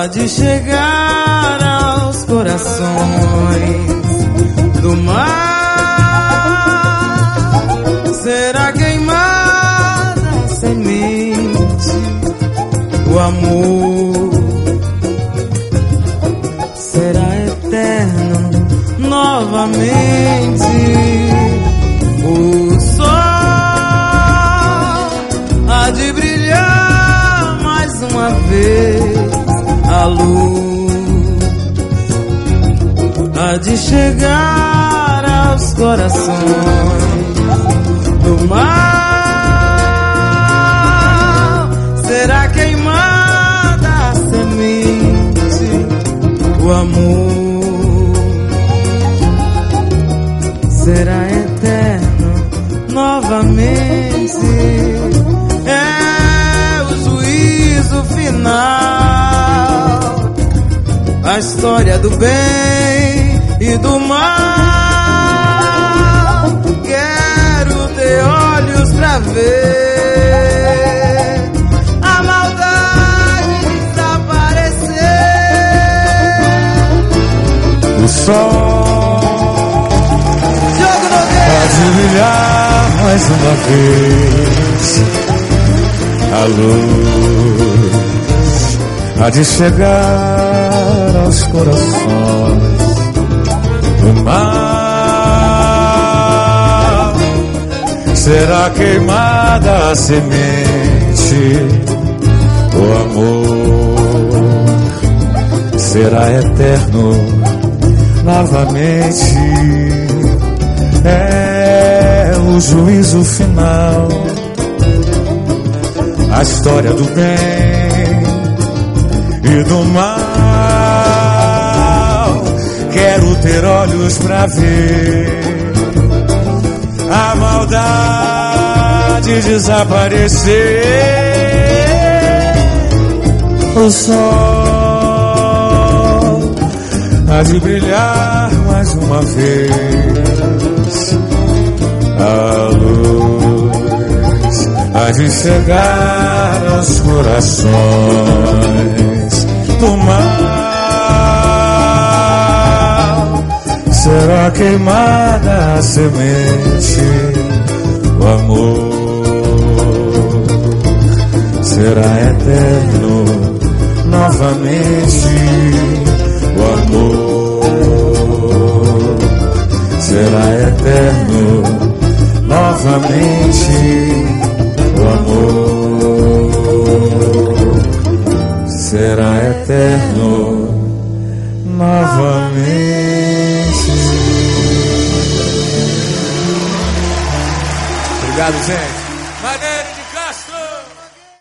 há de chegar aos corações do mar. Será queimada a semente, o amor será eterno novamente. O sol há de brilhar mais uma vez, a luz há de chegar aos corações do mar. Será queimada a semente, o amor será eterno novamente. É o juízo final, a história do bem e do mal. Quero ter olhos pra ver a maldade desaparecer. O sol pode brilhar mais uma vez, a luz há de chegar aos corações do mar. Será queimada a semente, o amor será eterno novamente. É o juízo final, a história do bem e do mal. Quero ter olhos pra ver a maldade desaparecer. O sol há de brilhar mais uma vez, a luz há de chegar aos corações do mal. Será queimada a semente, o amor será eterno novamente. O amor será eterno novamente. O amor será eterno novamente. Obrigado, gente.